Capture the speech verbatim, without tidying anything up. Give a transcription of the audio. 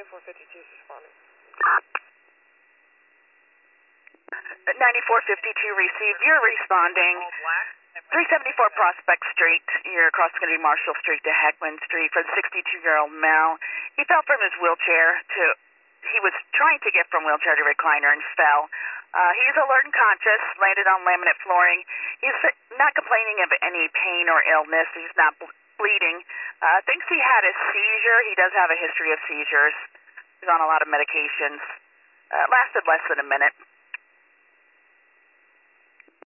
ninety-four fifty-two is responding. ninety-four fifty-two received. You're responding. three seventy-four Prospect Street. You're crossing going to be Marshall Street to Heckman Street for the sixty-two-year-old male. He fell from his wheelchair to, he was trying to get from wheelchair to recliner and fell. Uh, he's alert and conscious, landed on laminate flooring. He's not complaining of any pain or illness. He's not ble- bleeding. Uh, thinks he had a seizure. He does have a history of seizures. He's on a lot of medications. Uh, lasted less than a minute.